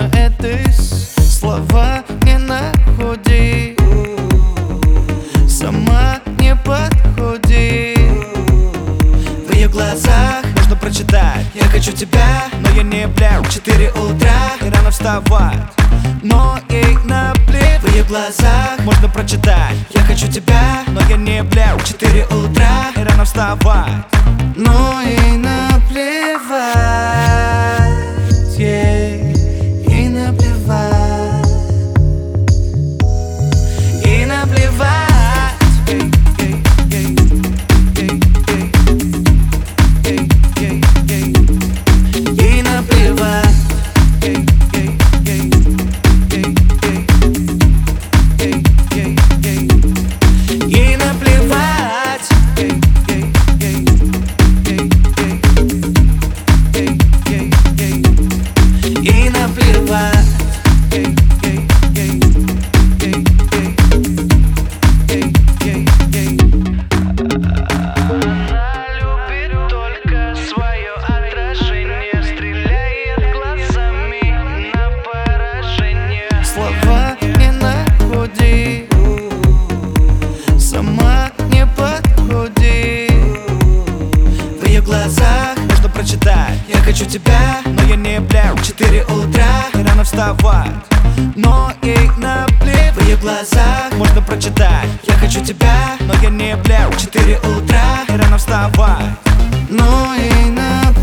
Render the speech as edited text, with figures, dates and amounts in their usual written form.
на этой слова не находи, сама не подходи. В ее глазах можно прочитать: я хочу тебя, но я не бля. 4 утра и рано вставать, но ей наплевать. В ее глазах можно прочитать: я хочу тебя, но я не бля. 4 утра и рано вставать, но ей наплевать. Ей наплевать. Ей наплевать. Ей наплевать. Ей наплевать. Ей наплевать. Она любит только свое отражение, стреляет глазами на поражение. Слова не находи, сама не подходи. В ее глазах можно прочитать: я хочу тебя, но я не бля. 4 утра и рано вставать, но ей наплевать. В ее глазах можно прочитать: я хочу тебя, но я не бля. 4 утра и рано вставать, но ей наплевать.